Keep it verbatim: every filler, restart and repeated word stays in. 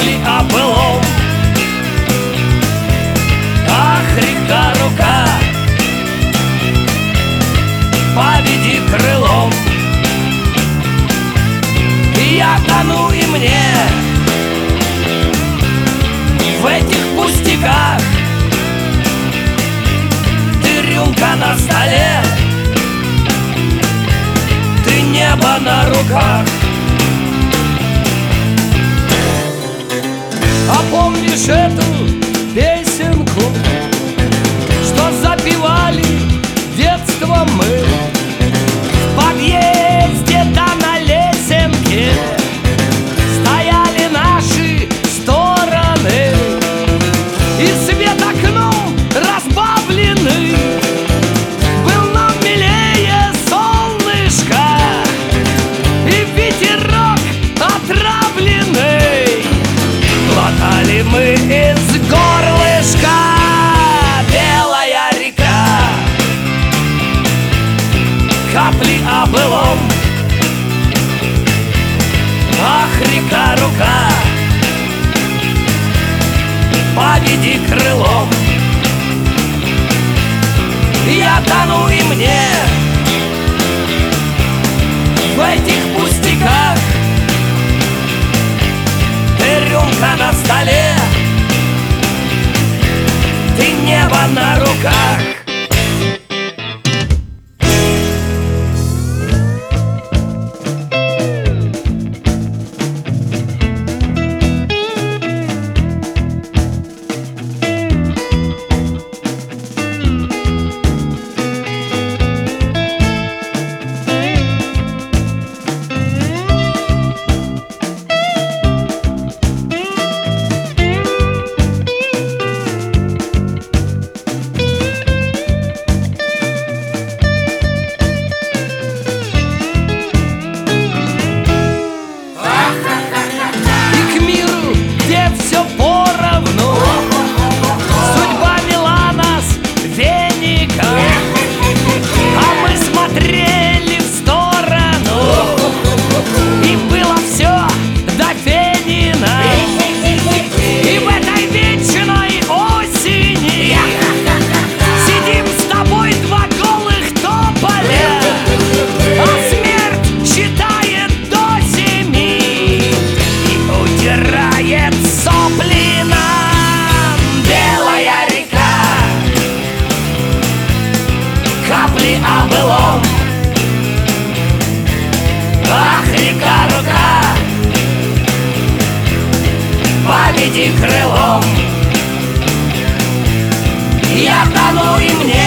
капли о былом. Ах, река, рука, поведи крылом. Я тону, и мне в этих пустяках. Ты рюмка на столе, ты небо на руках. А помнишь эту песенку, что запевали детством мы? В подъезде да на лесенке стояли наши стороны, и свет окном разбавленный был нам милее солнышко, и ветерок отравленный глотали мы из горлышка. Белая река, капли о былом. Ах, река, рука, поведи крылом. Я тону, и мне в этих пустяках. Ты рюмка на столе, ты небо на руках. Капли о былом. Ах, река, рука, поведи крылом. Я тону, и мне